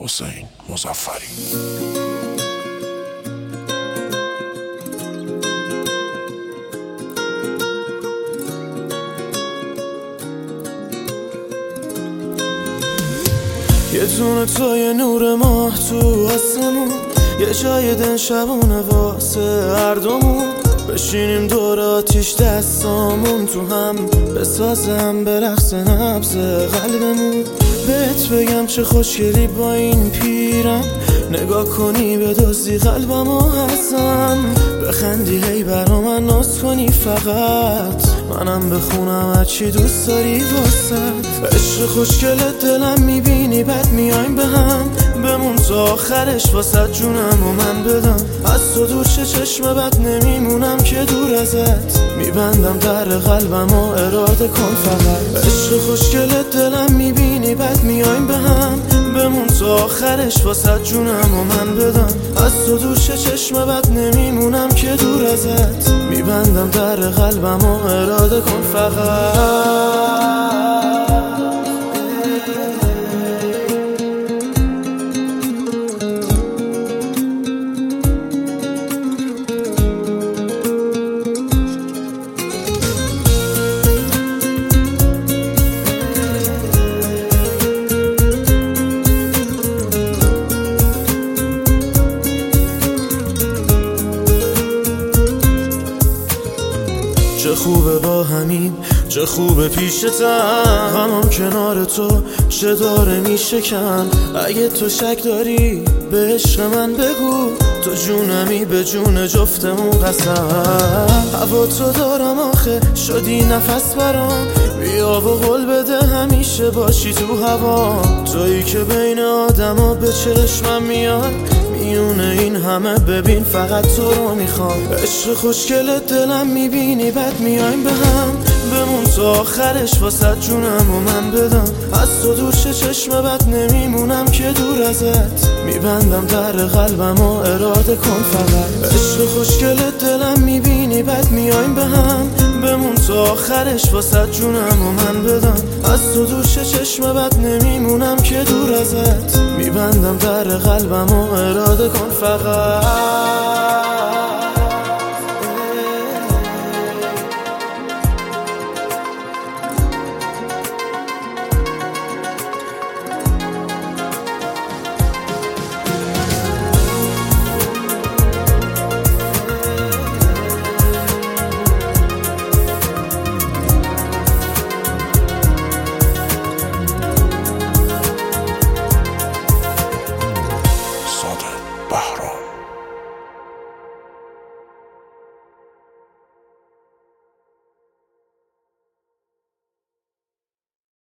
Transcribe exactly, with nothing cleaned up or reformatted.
حسین مظفری. یه دونه تو یه نور ماه تو آسمون، یه جای دن شبونه واسه هر دومون، بشینیم دور آتیش دستامون تو هم بسازم به رقص نبض قلبمون. بهت بگم چه خوشگلی با این پیرم، نگاه کنی به دزدی قلبمو هستم، بخندی هی برا من ناز کنی فقط، منم بخونم هرچی دوست داری واسد. عشق خوشگل دلم میبینی بعد میایم به هم، بمون تا آخرش واسد جونم و من بدم. از تو دور چه چشم بد نمیمونم که دور ازت، میبندم در قلبم و اراده کن فقط. عشق خوشگل دلم میبینی بعد میایم به هم، بمون تا آخرش واسد جونم و من بدم. از تو دور چه چشم بد نمیمونم که دور ازت، میبندم در قلبم و اراده کن فقط. چه خوبه با همین، چه خوبه پیشتم، غمم کنار تو چه داره میشکن. اگه تو شک داری به عشق من بگو، تو جونمی به جون جفتمون قسم. هوا تو دارم آخه شدی نفس برام، بیا و قول بده همیشه باشی تو هوا. تویی که بین آدما به چشمم میاد، میونه این همه ببین فقط تو رو میخوام. عشق خوشگل دلم میبینی بعد میایم به هم، بمون تا آخرش واسد جونم و من بدم. از تو دور چه چشم بد نمیمونم که دور ازت، میبندم در قلبم و اراده کن فقط. عشق خوشگل دلم میبینی بعد میایم به هم، بمون تا آخرش واسد جونم و من بدم. از تو دور چه چشم بد نمیمونم که دور ازت، میبندم در قلبم و اراده کن فقط.